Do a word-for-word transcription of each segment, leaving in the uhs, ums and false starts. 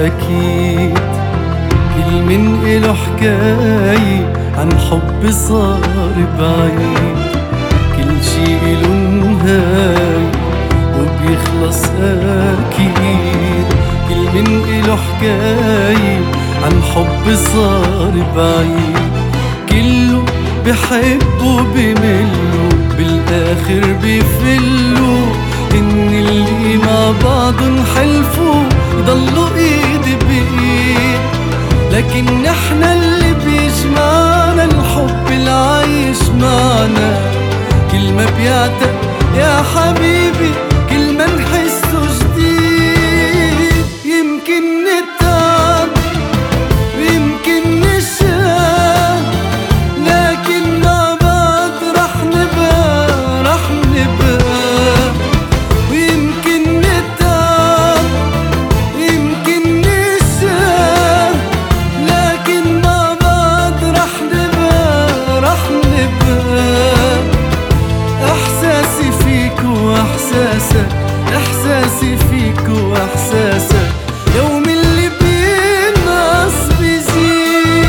أكيد. كل من إله حكاية عن حب صار بعيد، كل شي إله نهاية وبيخلص أكيد. كل من إله حكاية عن حب صار بعيد، كله بحب وبمله بالآخر بيفلوا. إن اللي مع بعضن حلفوا يضلوا إيد بإيد، لكن نحنا اللي بيجمعنا الحب العايش معنا. كل ما بيعتق يا حبيبي كل ما نحسه جديد. يمكن نتعب ويمكن نشاق، لكن مع بعض رح نبقى رح نبقى. ويمكن نتعب ويمكن نشاق، لكن مع بعض رح نبقى رح نبقى. إحساسي فيك وإحساسك، إحساسي فيك وإحساسك، يوم اللي بينقص بيزيد.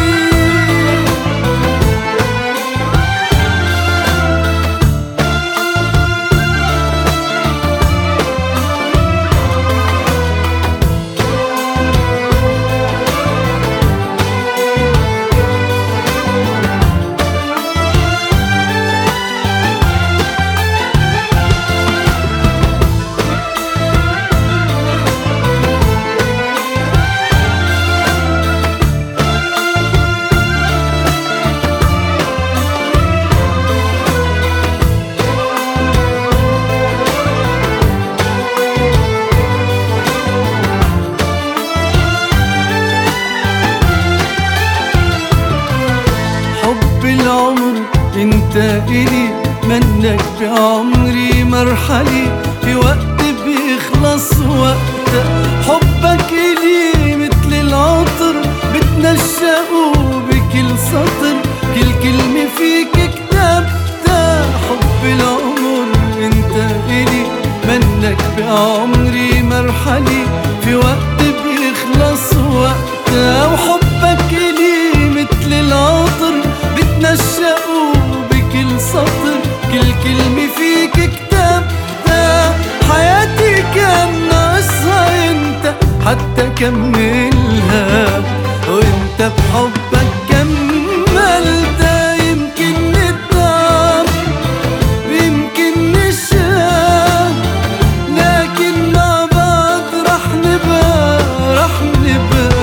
العمر انت إلي، منك بعمري مرحلي. في وقت بيخلص وقتك، حبك إلي مثل العطر بتنشأه بكل سطر. كل كلمة فيك كتبتها. حب العمر انت إلي، منك بعمري مرحلي. في وقت بيخلص وقتها، وحبك إلي مثل العطر بتنشأوا بكل سطر. كل كلمة فيك كتبتها. حياتي كان ناقصها انت حتى كملها، وانت بحبك كملتها. يمكن نتعب ويمكن نشاق، لكن مع بعض رح نبقى رح نبقى.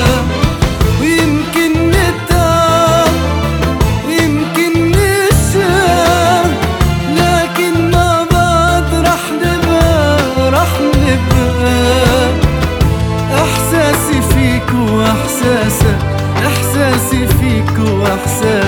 ويمكن نتعب ويمكن نشاق، لكن مع بعض رح نبقى رح نبقى. إحساسي فيك وإحساسك، إحساسي فيك وإحساسك،